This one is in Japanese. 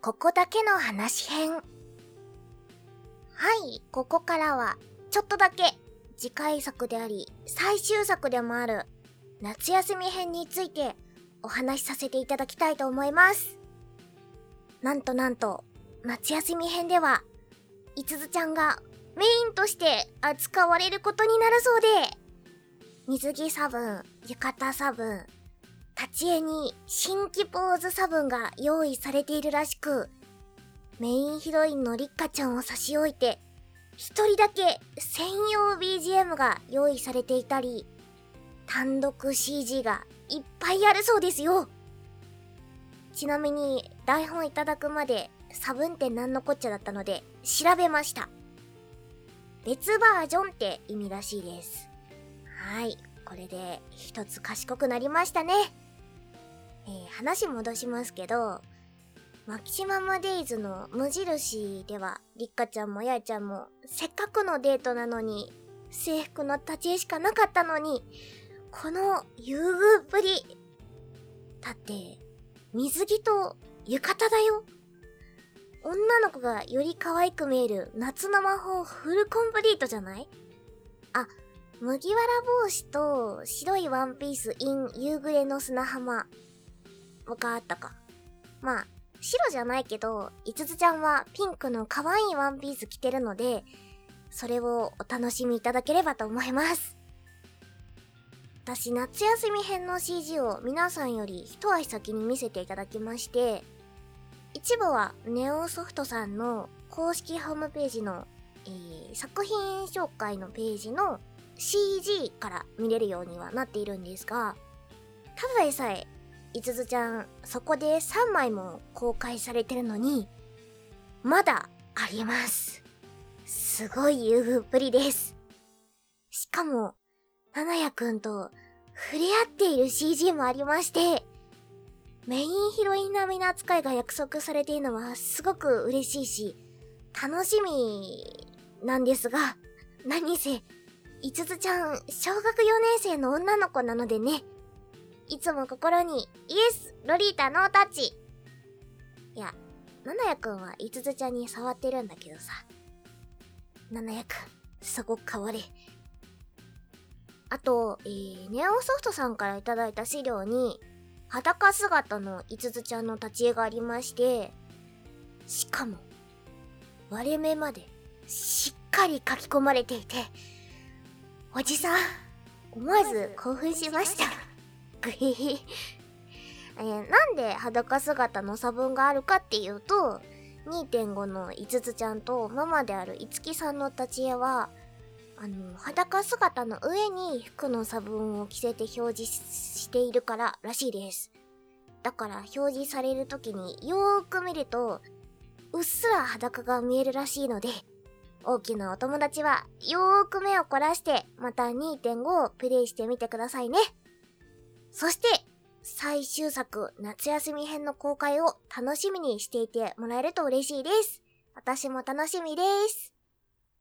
ここだけの話編。はい、ここからはちょっとだけ次回作であり最終作でもある夏休み編についてお話しさせていただきたいと思います。なんと夏休み編ではいつづちゃんがメインとして扱われることになるそうで、水着差分、浴衣差分、立ち絵に新規ポーズ差分が用意されているらしく、メインヒロインのリッカちゃんを差し置いて一人だけ専用 BGM が用意されていたり、単独 CG がいっぱいあるそうですよ。ちなみに台本いただくまで差分って何のこっちゃだったので調べました。別バージョンって意味らしいです。はい、これで一つ賢くなりましたね。話戻しますけど、マキシマムデイズの無印ではリッカちゃんもヤエちゃんもせっかくのデートなのに制服の立ち絵しかなかったのに、この優遇っぷりだって水着と浴衣だよ。女の子がより可愛く見える夏の魔法フルコンプリートじゃない？麦わら帽子と白いワンピース in 夕暮れの砂浜があったか。まあ白じゃないけど、いつつちゃんはピンクの可愛いワンピース着てるので、それをお楽しみいただければと思います。私、夏休み編の CG を皆さんより一足先に見せていただきまして、一部はネオソフトさんの公式ホームページの、作品紹介のページの CG から見れるようにはなっているんですが、ただでさえいつつちゃんそこで3枚も公開されてるのにまだあります。すごい優遇っぷりです。しかもナナヤくんと触れ合っている CG もありまして、メインヒロイン並みの扱いが約束されているのはすごく嬉しいし楽しみなんですが、何せいつつちゃん小学4年生の女の子なのでね、いつも心にイエスロリータノータッチ。いや、ナナヤくんはいつつちゃんに触ってるんだけどさ、ナナヤくんそこ変われ。あと、ネオソフトさんからいただいた資料に裸姿のいつつちゃんの立ち絵がありまして、しかも割れ目までしっかり書き込まれていて、おじさん思わず興奮しました。グヘヘ。なんで裸姿の差分があるかっていうと、2.5 のいつつちゃんとママであるいつきさんの立ち絵は裸姿の上に服の差分を着せて表示しているかららしいです。だから表示される時によーく見るとうっすら裸が見えるらしいので、大きなお友達はよーく目を凝らしてまた 2.5 をプレイしてみてくださいね。そして最終作夏休み編の公開を楽しみにしていてもらえると嬉しいです。私も楽しみです。